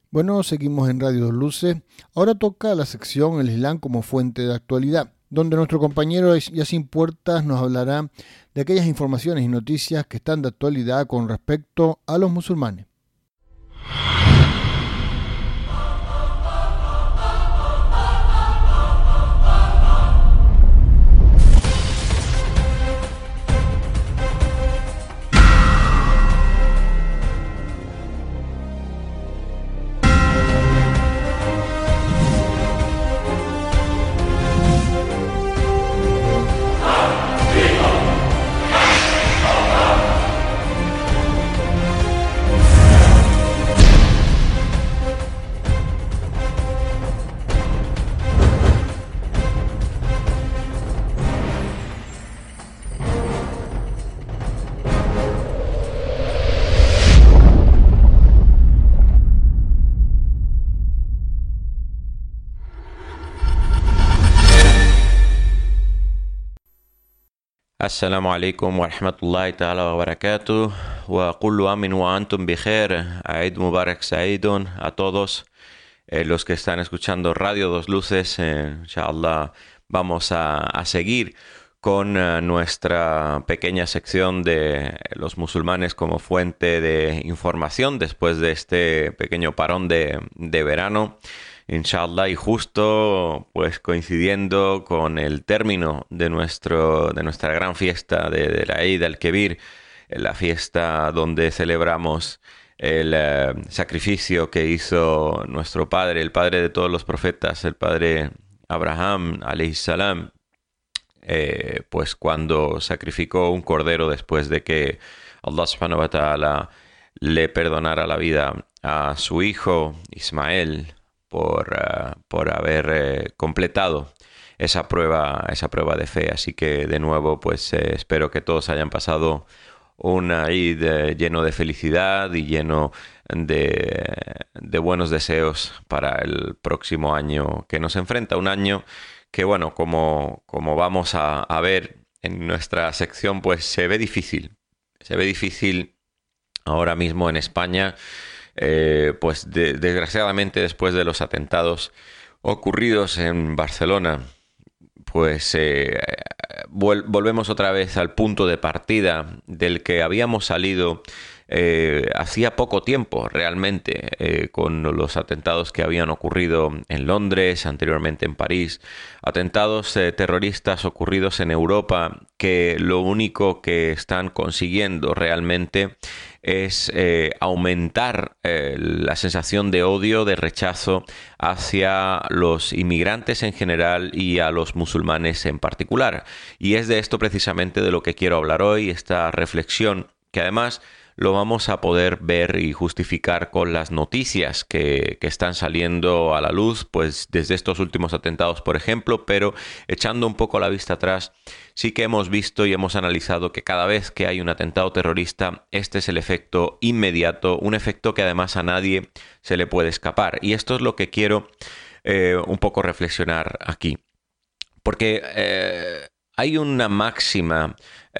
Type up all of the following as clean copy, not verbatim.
Bueno, seguimos en Radio Dos Luces. Ahora toca la sección El Islam como fuente de actualidad, donde nuestro compañero Yacine Puertas nos hablará de aquellas informaciones y noticias que están de actualidad con respecto a los musulmanes. السلام عليكم ورحمة الله تعالى وبركاته وكل عام وأنتم بخير. Eid Mubarak Saidun a todos los que están escuchando Radio Dos Luces. Inshallah vamos a seguir con nuestra pequeña sección de los musulmanes como fuente de información después de este pequeño parón de verano. Inshallah, y justo pues coincidiendo con el término de nuestra gran fiesta de la Eid al-Kebir, la fiesta donde celebramos el sacrificio que hizo nuestro padre, el padre de todos los profetas, el padre Abraham, alayhi salam, pues cuando sacrificó un cordero después de que Allah subhanahu wa ta'ala le perdonara la vida a su hijo Ismael por haber completado esa prueba de fe. Así que de nuevo pues espero que todos hayan pasado una Eid lleno de felicidad y lleno de buenos deseos para el próximo año que nos enfrenta, un año que bueno, como vamos a ver en nuestra sección, pues se ve difícil ahora mismo en España. Pues desgraciadamente después de los atentados ocurridos en Barcelona, pues volvemos otra vez al punto de partida del que habíamos salido hacía poco tiempo realmente, con los atentados que habían ocurrido en Londres, anteriormente en París, atentados terroristas ocurridos en Europa que lo único que están consiguiendo realmente es aumentar la sensación de odio, de rechazo hacia los inmigrantes en general y a los musulmanes en particular. Y es de esto precisamente de lo que quiero hablar hoy, esta reflexión que además lo vamos a poder ver y justificar con las noticias que están saliendo a la luz, pues desde estos últimos atentados, por ejemplo, pero echando un poco la vista atrás, sí que hemos visto y hemos analizado que cada vez que hay un atentado terrorista, este es el efecto inmediato, un efecto que además a nadie se le puede escapar. Y esto es lo que quiero un poco reflexionar aquí. Porque hay una máxima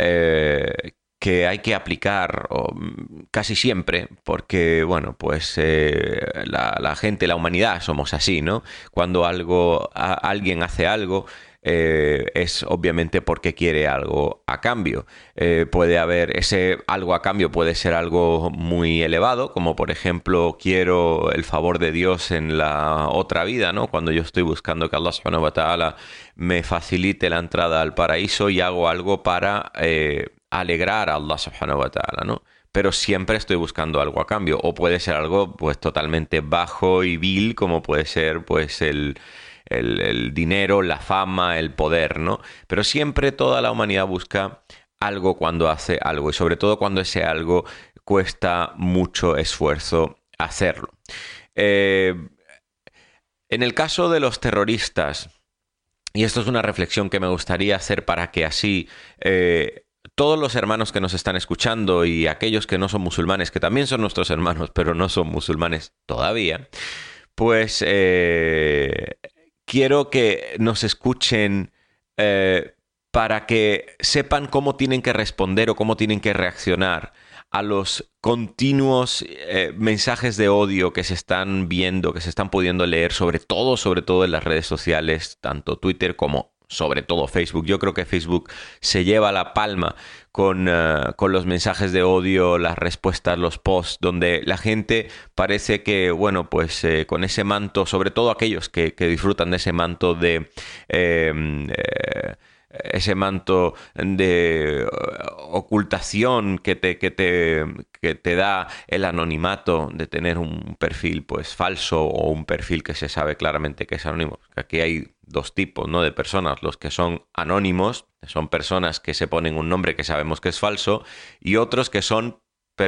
que hay que aplicar casi siempre, porque, bueno, pues la gente, la humanidad somos así, ¿no? Cuando alguien hace algo, es obviamente porque quiere algo a cambio. Puede haber ese algo a cambio, puede ser algo muy elevado, como por ejemplo quiero el favor de Dios en la otra vida, ¿no? Cuando yo estoy buscando que Allah subhanahu wa ta'ala me facilite la entrada al paraíso y hago algo para alegrar a Allah subhanahu wa ta'ala, ¿no? Pero siempre estoy buscando algo a cambio. O puede ser algo pues totalmente bajo y vil, como puede ser pues el dinero, la fama, el poder, ¿no? Pero siempre toda la humanidad busca algo cuando hace algo, y sobre todo cuando ese algo cuesta mucho esfuerzo hacerlo. En el caso de los terroristas, y esto es una reflexión que me gustaría hacer para que así todos los hermanos que nos están escuchando y aquellos que no son musulmanes, que también son nuestros hermanos, pero no son musulmanes todavía, pues quiero que nos escuchen para que sepan cómo tienen que responder o cómo tienen que reaccionar a los continuos mensajes de odio que se están viendo, que se están pudiendo leer, sobre todo en las redes sociales, tanto Twitter como sobre todo Facebook. Yo creo que Facebook se lleva la palma con los mensajes de odio, las respuestas, los posts, donde la gente parece que, bueno, pues con ese manto, sobre todo aquellos que disfrutan de ese manto de... ese manto de ocultación que te da el anonimato de tener un perfil pues falso o un perfil que se sabe claramente que es anónimo. Aquí hay dos tipos, ¿no?, de personas: los que son anónimos, son personas que se ponen un nombre que sabemos que es falso, y otros que son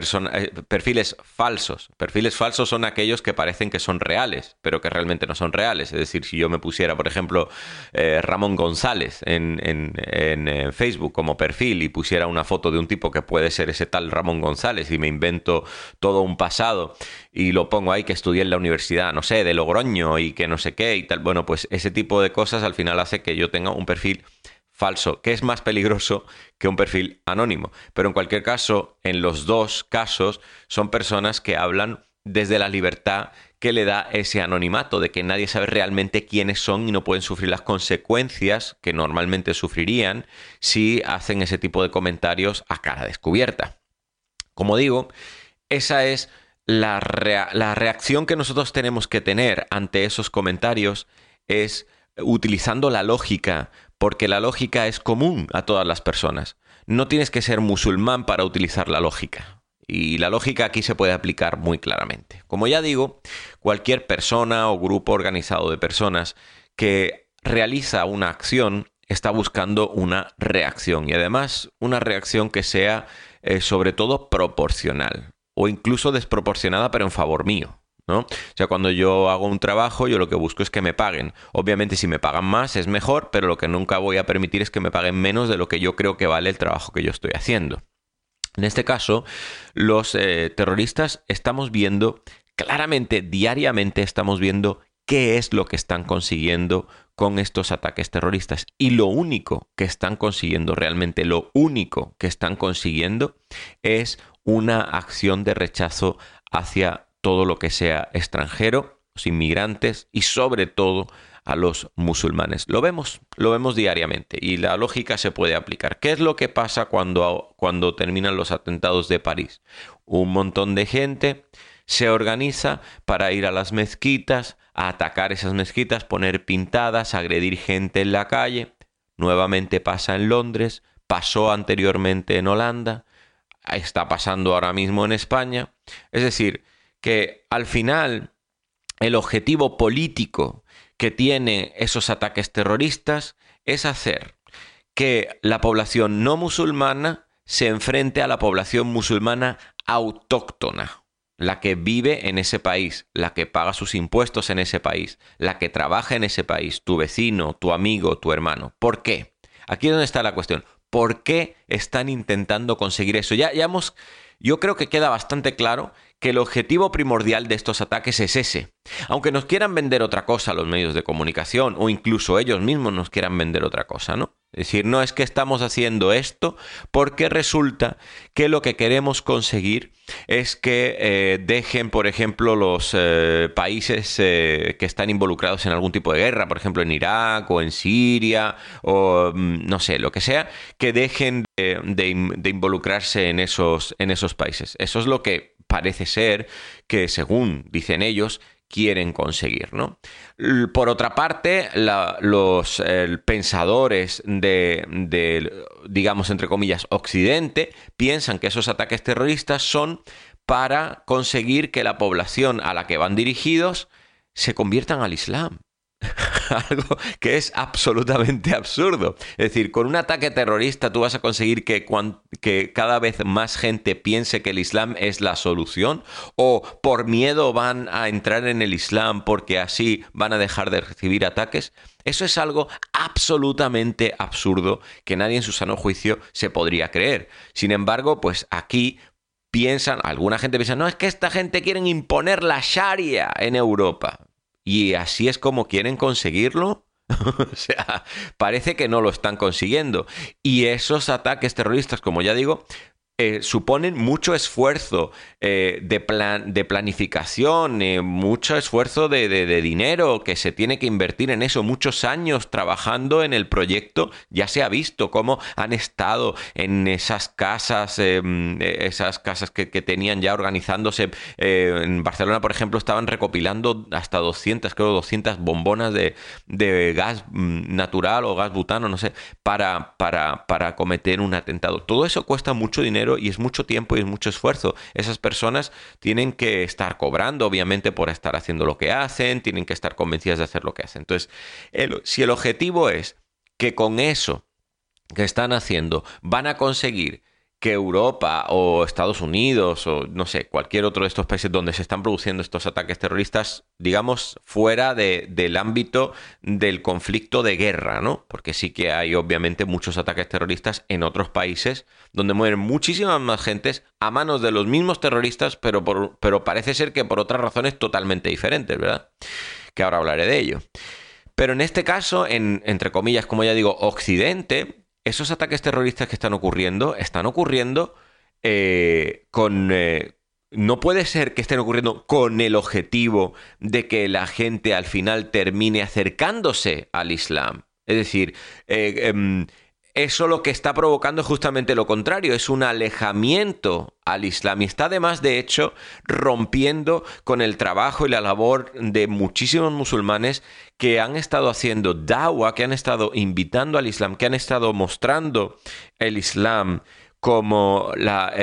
perfiles falsos. Perfiles falsos son aquellos que parecen que son reales, pero que realmente no son reales. Es decir, si yo me pusiera, por ejemplo, Ramón González en Facebook como perfil y pusiera una foto de un tipo que puede ser ese tal Ramón González, y me invento todo un pasado y lo pongo ahí que estudié en la universidad, no sé, de Logroño y que no sé qué y tal, bueno, pues ese tipo de cosas al final hace que yo tenga un perfil falso, que es más peligroso que un perfil anónimo. Pero en cualquier caso, en los dos casos, son personas que hablan desde la libertad que le da ese anonimato, de que nadie sabe realmente quiénes son y no pueden sufrir las consecuencias que normalmente sufrirían si hacen ese tipo de comentarios a cara descubierta. Como digo, esa es la reacción que nosotros tenemos que tener ante esos comentarios, es utilizando la lógica, porque la lógica es común a todas las personas. No tienes que ser musulmán para utilizar la lógica. Y la lógica aquí se puede aplicar muy claramente. Como ya digo, cualquier persona o grupo organizado de personas que realiza una acción está buscando una reacción. Y además una reacción que sea sobre todo proporcional o incluso desproporcionada, pero en favor mío, ¿no? O sea, cuando yo hago un trabajo, yo lo que busco es que me paguen. Obviamente, si me pagan más es mejor, pero lo que nunca voy a permitir es que me paguen menos de lo que yo creo que vale el trabajo que yo estoy haciendo. En este caso, los terroristas estamos viendo claramente, diariamente estamos viendo qué es lo que están consiguiendo con estos ataques terroristas. Y lo único que están consiguiendo, realmente lo único que están consiguiendo, es una acción de rechazo hacia todo lo que sea extranjero, los inmigrantes y sobre todo a los musulmanes. Lo vemos diariamente y la lógica se puede aplicar. ¿Qué es lo que pasa cuando terminan los atentados de París? Un montón de gente se organiza para ir a las mezquitas, a atacar esas mezquitas, poner pintadas, agredir gente en la calle. Nuevamente pasa en Londres, pasó anteriormente en Holanda, está pasando ahora mismo en España. Es decir, que al final el objetivo político que tiene esos ataques terroristas es hacer que la población no musulmana se enfrente a la población musulmana autóctona, la que vive en ese país, la que paga sus impuestos en ese país, la que trabaja en ese país, tu vecino, tu amigo, tu hermano. ¿Por qué? Aquí es donde está la cuestión. ¿Por qué están intentando conseguir eso? Yo creo que queda bastante claro que el objetivo primordial de estos ataques es ese. Aunque nos quieran vender otra cosa los medios de comunicación o incluso ellos mismos nos quieran vender otra cosa, ¿no? Es decir, no es que estamos haciendo esto porque resulta que lo que queremos conseguir es que dejen, por ejemplo, los países que están involucrados en algún tipo de guerra, por ejemplo, en Irak o en Siria o no sé, lo que sea, que dejen de involucrarse en esos países. Eso es lo que parece ser que, según dicen ellos, quieren conseguir, ¿no? Por otra parte, los pensadores de, digamos, entre comillas, Occidente, piensan que esos ataques terroristas son para conseguir que la población a la que van dirigidos se conviertan al Islam. Algo que es absolutamente absurdo. Es decir, con un ataque terrorista tú vas a conseguir que cada vez más gente piense que el Islam es la solución, o por miedo van a entrar en el Islam porque así van a dejar de recibir ataques. Eso es algo absolutamente absurdo que nadie en su sano juicio se podría creer. Sin embargo, pues aquí alguna gente piensa, no, es que esta gente quiere imponer la Sharia en Europa. ¿Y así es como quieren conseguirlo? O sea, parece que no lo están consiguiendo. Y esos ataques terroristas, como ya digo, suponen mucho esfuerzo de planificación, mucho esfuerzo de dinero que se tiene que invertir en eso, muchos años trabajando en el proyecto. Ya se ha visto cómo han estado en esas casas que tenían ya organizándose. En Barcelona, por ejemplo, estaban recopilando hasta 200 bombonas de gas natural o gas butano, no sé, para cometer un atentado. Todo eso cuesta mucho dinero y es mucho tiempo y es mucho esfuerzo. Esas personas tienen que estar cobrando, obviamente, por estar haciendo lo que hacen, tienen que estar convencidas de hacer lo que hacen. Entonces, si el objetivo es que con eso que están haciendo van a conseguir que Europa o Estados Unidos o no sé, cualquier otro de estos países donde se están produciendo estos ataques terroristas, digamos, fuera del ámbito del conflicto de guerra, ¿no? Porque sí que hay obviamente muchos ataques terroristas en otros países donde mueren muchísimas más gentes a manos de los mismos terroristas, pero parece ser que por otras razones totalmente diferentes, ¿verdad? Que ahora hablaré de ello. Pero en este caso, entre comillas, como ya digo, Occidente, esos ataques terroristas que están ocurriendo no puede ser que estén ocurriendo con el objetivo de que la gente al final termine acercándose al Islam. Es decir, eso lo que está provocando es justamente lo contrario, es un alejamiento al Islam y está además, de hecho, rompiendo con el trabajo y la labor de muchísimos musulmanes que han estado haciendo da'wah, que han estado invitando al Islam, que han estado mostrando el Islam como la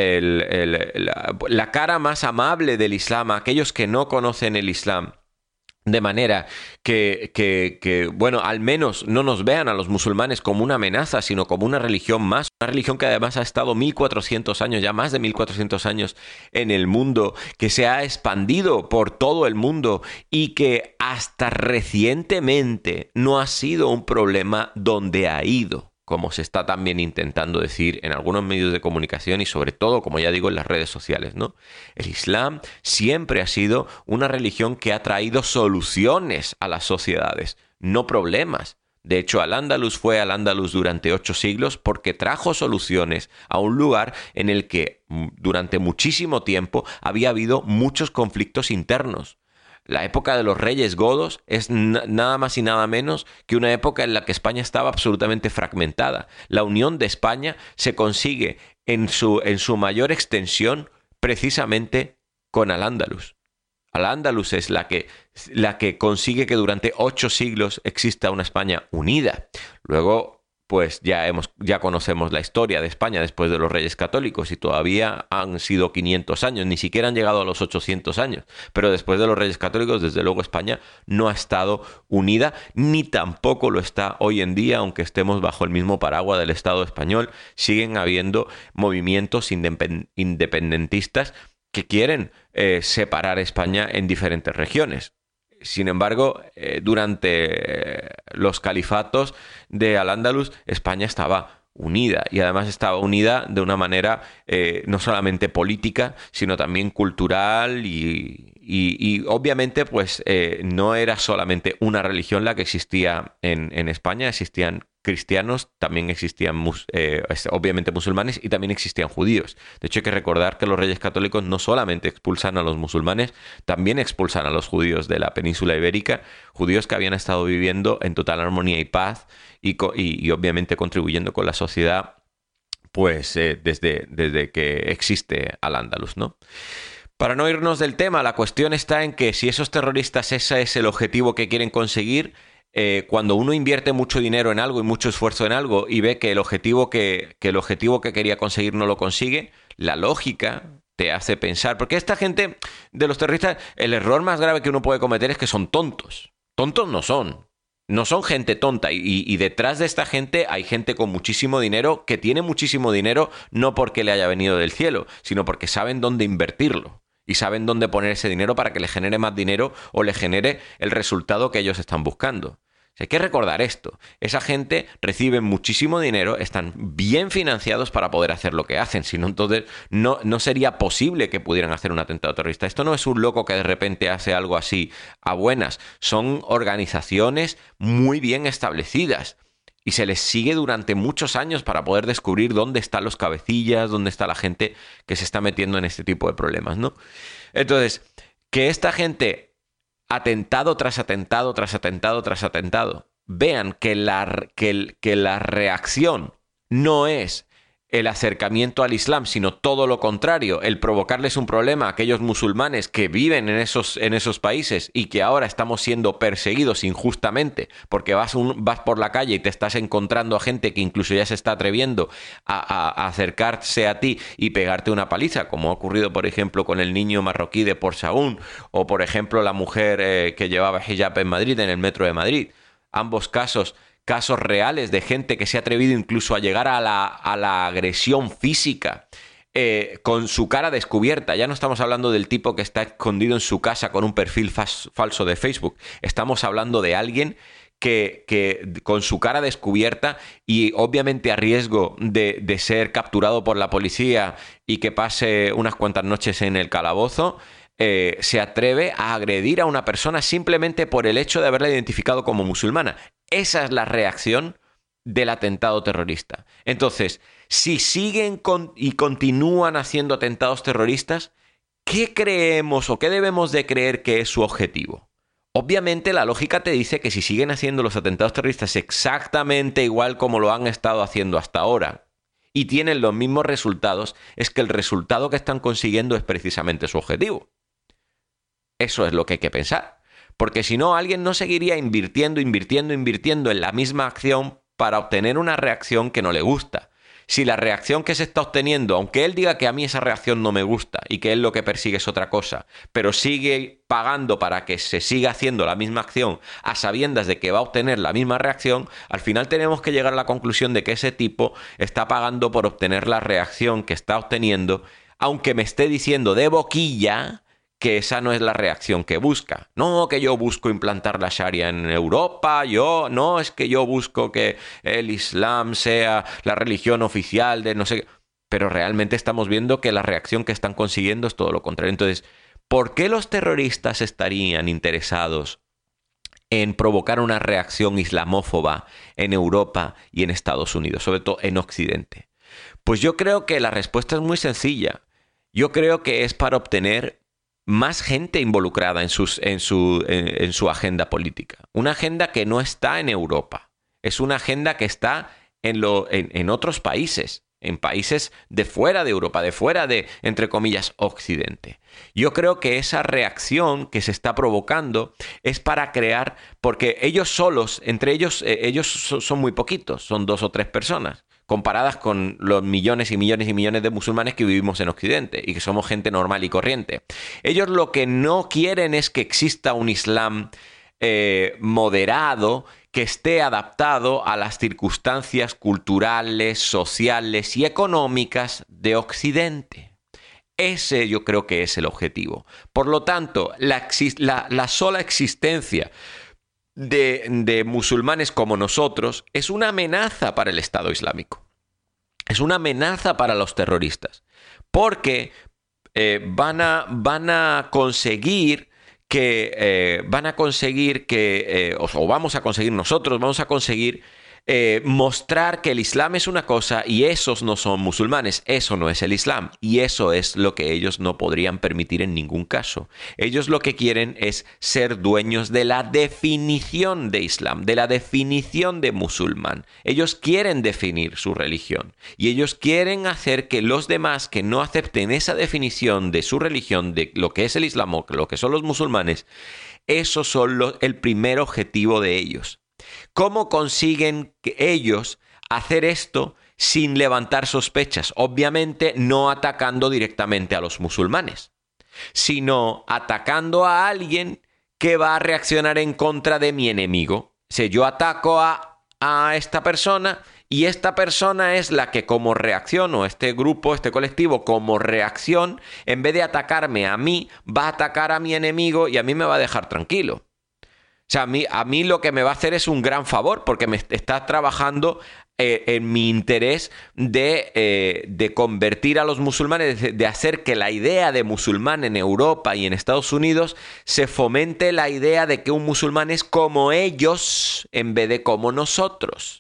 cara más amable del Islam a aquellos que no conocen el Islam. De manera que, bueno, al menos no nos vean a los musulmanes como una amenaza, sino como una religión más. Una religión que además ha estado 1400 años, ya más de 1400 años en el mundo, que se ha expandido por todo el mundo y que hasta recientemente no ha sido un problema donde ha ido, como se está también intentando decir en algunos medios de comunicación y sobre todo, como ya digo, en las redes sociales, ¿no? El Islam siempre ha sido una religión que ha traído soluciones a las sociedades, no problemas. De hecho, Al-Ándalus fue Al-Ándalus durante 8 siglos porque trajo soluciones a un lugar en el que durante muchísimo tiempo había habido muchos conflictos internos. La época de los reyes godos es nada más y nada menos que una época en la que España estaba absolutamente fragmentada. La unión de España se consigue en su mayor extensión precisamente con Al-Ándalus. Al-Ándalus es la que consigue que durante 8 siglos exista una España unida. Luego, pues ya conocemos la historia de España después de los Reyes Católicos y todavía han sido 500 años, ni siquiera han llegado a los 800 años. Pero después de los Reyes Católicos, desde luego España no ha estado unida, ni tampoco lo está hoy en día, aunque estemos bajo el mismo paraguas del Estado español. Siguen habiendo movimientos independentistas que quieren separar España en diferentes regiones. Sin embargo, durante los califatos de Al-Ándalus, España estaba unida y además estaba unida de una manera no solamente política, sino también cultural y obviamente pues no era solamente una religión la que existía en España, existían cristianos, también existían obviamente musulmanes y también existían judíos. De hecho, hay que recordar que los reyes católicos no solamente expulsan a los musulmanes, también expulsan a los judíos de la península ibérica, judíos que habían estado viviendo en total armonía y paz y obviamente contribuyendo con la sociedad pues desde que existe Al-Ándalus, ¿no? Para no irnos del tema, la cuestión está en que si esos terroristas ese es el objetivo que quieren conseguir, cuando uno invierte mucho dinero en algo y mucho esfuerzo en algo y ve que el objetivo que quería conseguir no lo consigue, la lógica te hace pensar, porque esta gente de los terroristas, el error más grave que uno puede cometer es que son tontos. Tontos no son gente tonta y detrás de esta gente hay gente con muchísimo dinero que tiene muchísimo dinero no porque le haya venido del cielo, sino porque saben dónde invertirlo. Y saben dónde poner ese dinero para que le genere más dinero o le genere el resultado que ellos están buscando. O sea, hay que recordar esto. Esa gente recibe muchísimo dinero, están bien financiados para poder hacer lo que hacen. Si no, entonces no sería posible que pudieran hacer un atentado terrorista. Esto no es un loco que de repente hace algo así a buenas. Son organizaciones muy bien establecidas. Y se les sigue durante muchos años para poder descubrir dónde están los cabecillas, dónde está la gente que se está metiendo en este tipo de problemas, ¿no? Entonces, que esta gente, atentado tras atentado, tras atentado, tras atentado, vean que la reacción no es el acercamiento al Islam, sino todo lo contrario, el provocarles un problema a aquellos musulmanes que viven en esos países y que ahora estamos siendo perseguidos injustamente porque vas por la calle y te estás encontrando a gente que incluso ya se está atreviendo a acercarse a ti y pegarte una paliza, como ha ocurrido, por ejemplo, con el niño marroquí de Port Saúd o, por ejemplo, la mujer que llevaba hijab en Madrid, en el metro de Madrid. Ambos casos reales de gente que se ha atrevido incluso a llegar a la agresión física con su cara descubierta. Ya no estamos hablando del tipo que está escondido en su casa con un perfil falso de Facebook. Estamos hablando de alguien que con su cara descubierta y obviamente a riesgo de ser capturado por la policía y que pase unas cuantas noches en el calabozo, se atreve a agredir a una persona simplemente por el hecho de haberla identificado como musulmana. Esa es la reacción del atentado terrorista. Entonces, si siguen y continúan haciendo atentados terroristas, ¿qué creemos o qué debemos de creer que es su objetivo? Obviamente la lógica te dice que si siguen haciendo los atentados terroristas exactamente igual como lo han estado haciendo hasta ahora y tienen los mismos resultados, es que el resultado que están consiguiendo es precisamente su objetivo. Eso es lo que hay que pensar. Porque si no, alguien no seguiría invirtiendo en la misma acción para obtener una reacción que no le gusta. Si la reacción que se está obteniendo, aunque él diga que a mí esa reacción no me gusta y que él lo que persigue es otra cosa, pero sigue pagando para que se siga haciendo la misma acción a sabiendas de que va a obtener la misma reacción, al final tenemos que llegar a la conclusión de que ese tipo está pagando por obtener la reacción que está obteniendo, aunque me esté diciendo de boquilla que esa no es la reacción que busca. No, que yo busco implantar la Sharia en Europa, es que yo busco que el Islam sea la religión oficial de no sé qué. Pero realmente estamos viendo que la reacción que están consiguiendo es todo lo contrario. Entonces, ¿por qué los terroristas estarían interesados en provocar una reacción islamófoba en Europa y en Estados Unidos, sobre todo en Occidente? Pues yo creo que la respuesta es muy sencilla. Yo creo que es para obtener más gente involucrada en su agenda política. Una agenda que no está en Europa. Es una agenda que está en otros países, en países de fuera de Europa, de fuera de, entre comillas, Occidente. Yo creo que esa reacción que se está provocando es para crear, porque ellos solos, entre ellos, ellos son muy poquitos, son 2 o 3 personas, comparadas con los millones y millones y millones de musulmanes que vivimos en Occidente y que somos gente normal y corriente. Ellos lo que no quieren es que exista un Islam moderado, que esté adaptado a las circunstancias culturales, sociales y económicas de Occidente. Ese yo creo que es el objetivo. Por lo tanto, la sola existencia de musulmanes como nosotros es una amenaza para el Estado Islámico. Es una amenaza para los terroristas. Porque van a conseguir que vamos a conseguir mostrar que el Islam es una cosa y esos no son musulmanes. Eso no es el Islam. Y eso es lo que ellos no podrían permitir en ningún caso. Ellos lo que quieren es ser dueños de la definición de Islam, de la definición de musulmán. Ellos quieren definir su religión. Y ellos quieren hacer que los demás que no acepten esa definición de su religión, de lo que es el Islam o lo que son los musulmanes, esos son el primer objetivo de ellos. ¿Cómo consiguen ellos hacer esto sin levantar sospechas? Obviamente no atacando directamente a los musulmanes, sino atacando a alguien que va a reaccionar en contra de mi enemigo. Si yo ataco a esta persona y esta persona es la que como reacción, o este grupo, este colectivo como reacción, en vez de atacarme a mí, va a atacar a mi enemigo y a mí me va a dejar tranquilo. O sea, a mí lo que me va a hacer es un gran favor porque me está trabajando en mi interés de convertir a los musulmanes, de hacer que la idea de musulmán en Europa y en Estados Unidos se fomente la idea de que un musulmán es como ellos en vez de como nosotros.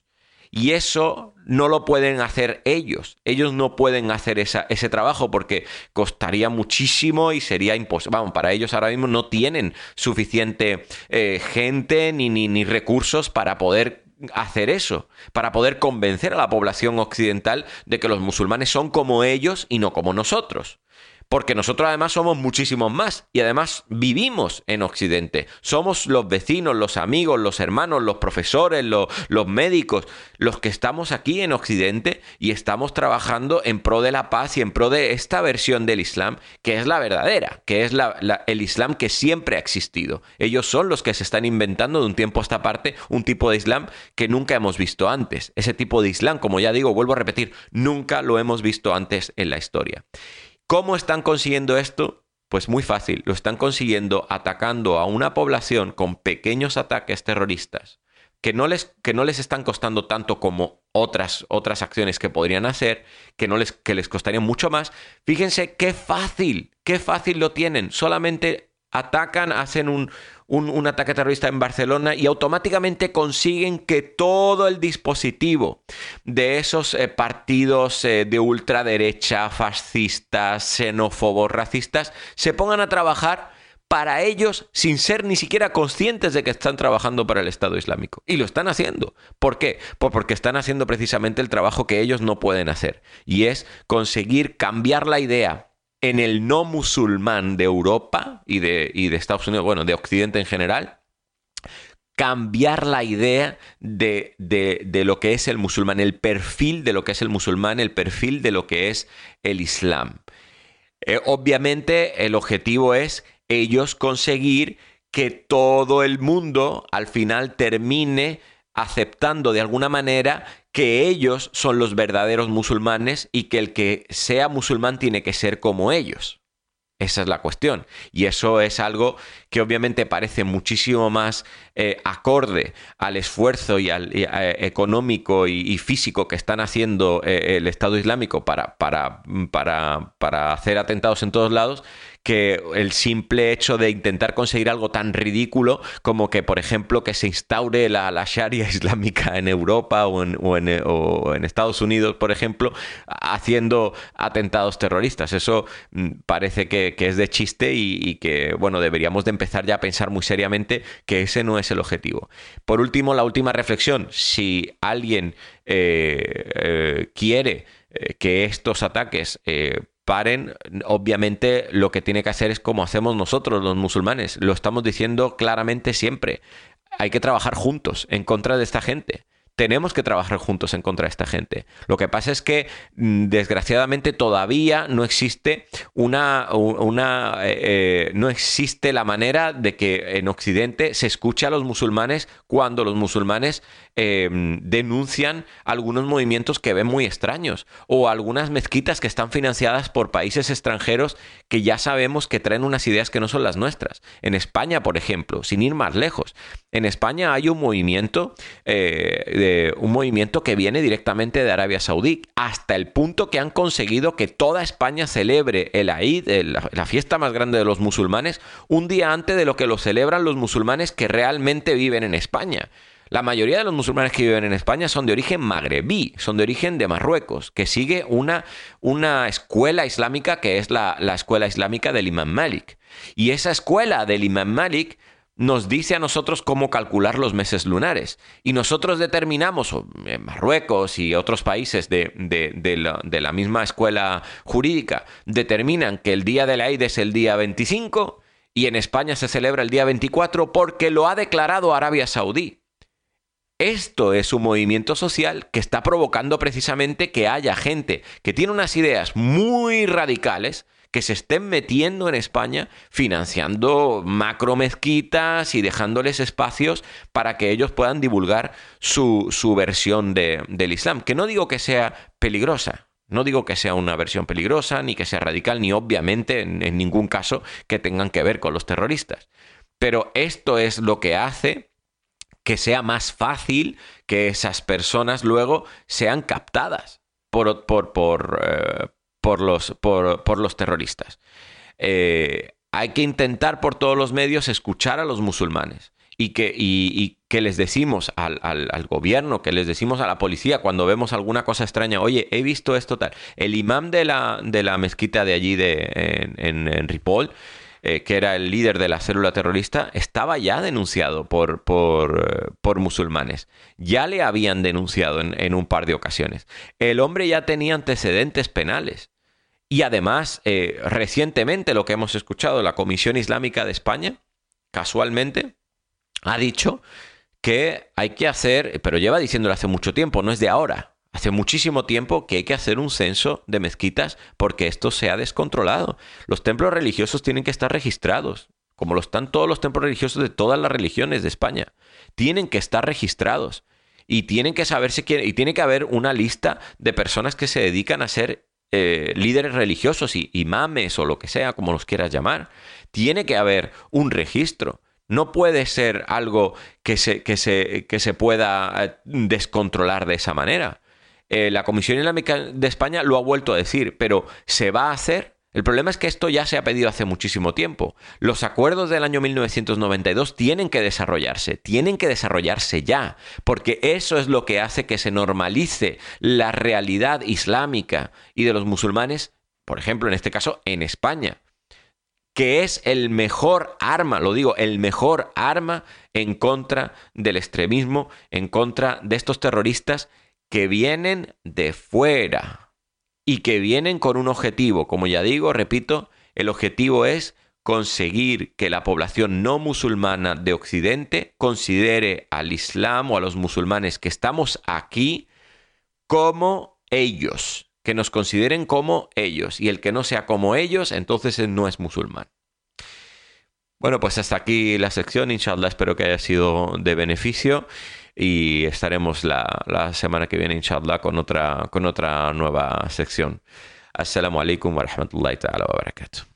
Y eso no lo pueden hacer ellos. Ellos no pueden hacer ese trabajo porque costaría muchísimo y sería imposible. Vamos, para ellos ahora mismo no tienen suficiente gente ni recursos para poder hacer eso, para poder convencer a la población occidental de que los musulmanes son como ellos y no como nosotros. Porque nosotros además somos muchísimos más y además vivimos en Occidente. Somos los vecinos, los amigos, los hermanos, los profesores, los médicos, los que estamos aquí en Occidente y estamos trabajando en pro de la paz y en pro de esta versión del Islam que es la verdadera, que es el Islam que siempre ha existido. Ellos son los que se están inventando de un tiempo a esta parte un tipo de Islam que nunca hemos visto antes. Ese tipo de Islam, como ya digo, vuelvo a repetir, nunca lo hemos visto antes en la historia. ¿Cómo están consiguiendo esto? Pues muy fácil, lo están consiguiendo atacando a una población con pequeños ataques terroristas que no les están costando tanto como otras acciones que podrían hacer, que les costarían mucho más. Fíjense qué fácil lo tienen. Solamente atacan, hacen un ataque terrorista en Barcelona y automáticamente consiguen que todo el dispositivo de esos partidos de ultraderecha, fascistas, xenófobos, racistas, se pongan a trabajar para ellos sin ser ni siquiera conscientes de que están trabajando para el Estado Islámico. Y lo están haciendo. ¿Por qué? Pues porque están haciendo precisamente el trabajo que ellos no pueden hacer. Y es conseguir cambiar la idea en el no musulmán de Europa y de Estados Unidos, bueno, de Occidente en general, cambiar la idea de lo que es el musulmán, el perfil de lo que es el musulmán, el perfil de lo que es el Islam. Obviamente el objetivo es ellos conseguir que todo el mundo al final termine aceptando de alguna manera que ellos son los verdaderos musulmanes y que el que sea musulmán tiene que ser como ellos. Esa es la cuestión. Y eso es algo que obviamente parece muchísimo más acorde al esfuerzo económico y físico que están haciendo el Estado Islámico para hacer atentados en todos lados, que el simple hecho de intentar conseguir algo tan ridículo como que, por ejemplo, que se instaure la Sharia islámica en Europa o en Estados Unidos, por ejemplo, haciendo atentados terroristas. Eso parece que es de chiste y que, bueno, deberíamos de empezar ya a pensar muy seriamente que ese no es el objetivo. Por último, la última reflexión. Si alguien quiere que estos ataques paren, obviamente lo que tiene que hacer es como hacemos nosotros los musulmanes. Lo estamos diciendo claramente siempre. Hay que trabajar juntos en contra de esta gente. Tenemos que trabajar juntos en contra de esta gente. Lo que pasa es que, desgraciadamente, todavía no existe no existe la manera de que en Occidente se escuche a los musulmanes cuando los musulmanes denuncian algunos movimientos que ven muy extraños o algunas mezquitas que están financiadas por países extranjeros que ya sabemos que traen unas ideas que no son las nuestras. En España, por ejemplo, sin ir más lejos, en España hay un movimiento que viene directamente de Arabia Saudí, hasta el punto que han conseguido que toda España celebre el Eid, la fiesta más grande de los musulmanes, un día antes de lo que lo celebran los musulmanes que realmente viven en España. La mayoría de los musulmanes que viven en España son de origen magrebí, son de origen de Marruecos, que sigue una escuela islámica que es la escuela islámica del Imam Malik. Y esa escuela del Imam Malik nos dice a nosotros cómo calcular los meses lunares. Y nosotros determinamos, en Marruecos y otros países de la misma escuela jurídica, determinan que el día de la Eid es el día 25 y en España se celebra el día 24 porque lo ha declarado Arabia Saudí. Esto es un movimiento social que está provocando precisamente que haya gente que tiene unas ideas muy radicales que se estén metiendo en España financiando macro mezquitas y dejándoles espacios para que ellos puedan divulgar su versión del Islam. Que no digo que sea peligrosa, no digo que sea una versión peligrosa, ni que sea radical, ni obviamente en ningún caso que tengan que ver con los terroristas. Pero esto es lo que hace que sea más fácil que esas personas luego sean captadas por los terroristas. Hay que intentar por todos los medios escuchar a los musulmanes y que les decimos al gobierno, que les decimos a la policía cuando vemos alguna cosa extraña, oye, he visto esto tal. El imam de la mezquita de allí en Ripoll, que era el líder de la célula terrorista, estaba ya denunciado por musulmanes. Ya le habían denunciado en un par de ocasiones. El hombre ya tenía antecedentes penales. Y además, recientemente lo que hemos escuchado, la Comisión Islámica de España, casualmente, ha dicho que hay que hacer, pero lleva diciéndolo hace mucho tiempo, no es de ahora, hace muchísimo tiempo que hay que hacer un censo de mezquitas porque esto se ha descontrolado. Los templos religiosos tienen que estar registrados, como lo están todos los templos religiosos de todas las religiones de España. Tienen que estar registrados y tienen que saberse quién, y tiene que haber una lista de personas que se dedican a ser líderes religiosos, imames o lo que sea, como los quieras llamar. Tiene que haber un registro. No puede ser algo que se pueda descontrolar de esa manera. La Comisión Islámica de España lo ha vuelto a decir, pero ¿se va a hacer? El problema es que esto ya se ha pedido hace muchísimo tiempo. Los acuerdos del año 1992 tienen que desarrollarse ya, porque eso es lo que hace que se normalice la realidad islámica y de los musulmanes, por ejemplo, en este caso, en España, que es el mejor arma, lo digo, el mejor arma en contra del extremismo, en contra de estos terroristas que vienen de fuera y que vienen con un objetivo. Como ya digo, repito, el objetivo es conseguir que la población no musulmana de Occidente considere al Islam o a los musulmanes que estamos aquí como ellos. Que nos consideren como ellos, y el que no sea como ellos, entonces no es musulmán. Bueno, pues hasta aquí la sección, inshallah, espero que haya sido de beneficio y estaremos la semana que viene, inshallah, con otra nueva sección. Assalamu alaikum wa rahmatullahi ta'ala wa barakatuh.